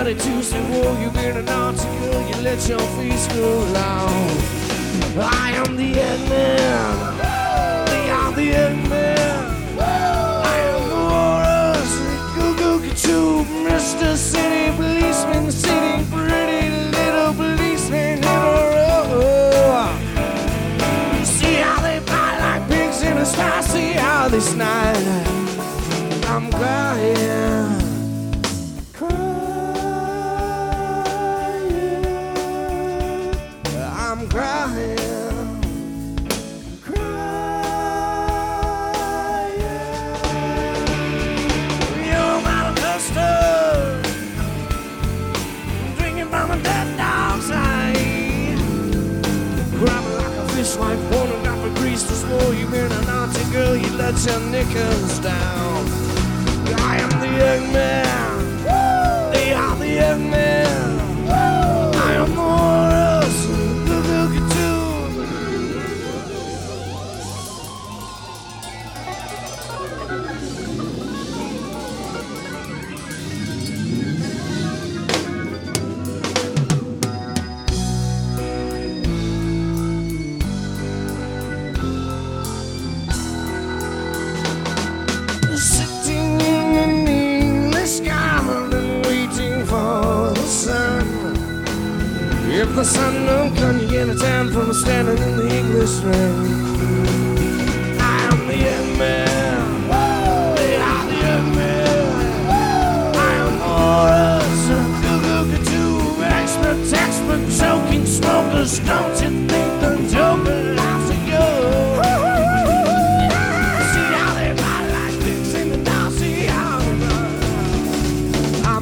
somebody to say, whoa, you've been an naughty girl, you let your face go long. I am the Eggman. They are the Eggman. I am the walrus. Goo-goo-goo-choo, Mr. City Policeman, sitting pretty little policeman in a row. See how they bite like pigs in a sty. See how they snide. I'm crying. I'm crying, crying. You're my custard, drinking from a dead dog's eye. Grabbing like a fish like pornographic grease to swore. You've been a naughty girl, you let your knickers down. I am the Eggman. They are the Eggman. I am the walrus. Sitting in an English garden waiting for the sun. If the sun don't come, you get a tan from standing in the English rain. I am the Eggman. They are the Eggman. I am the walrus. Goo-goo-goo-choo. Expert, textbook, choking smokers. Don't you think the Joker laughs at you? See how they bite like pigs in the dog. See how they run. I'm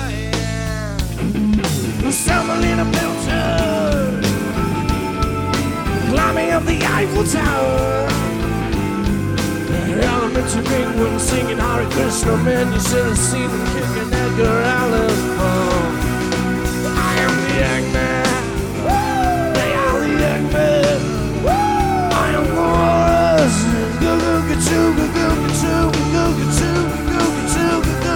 crying. Someone in a filter, climbing up the Eiffel Tower. Elementary penguin singing Hare Krishna, man, you should have seen him kicking Edgar Allan Poe. I am the Eggman. They are the Eggman. I am the walrus. Goo-goo-goo-choo, goo-goo-goo-choo, goo-goo-goo-choo, goo-goo-goo-choo,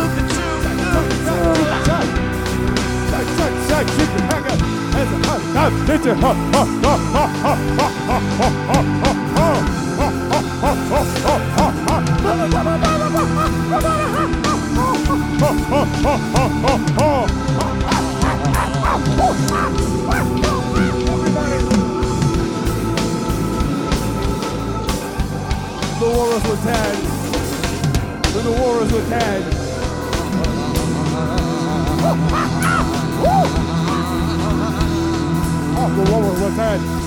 The walrus was tagged. When the walrus was tagged. Oh, the walrus was tagged.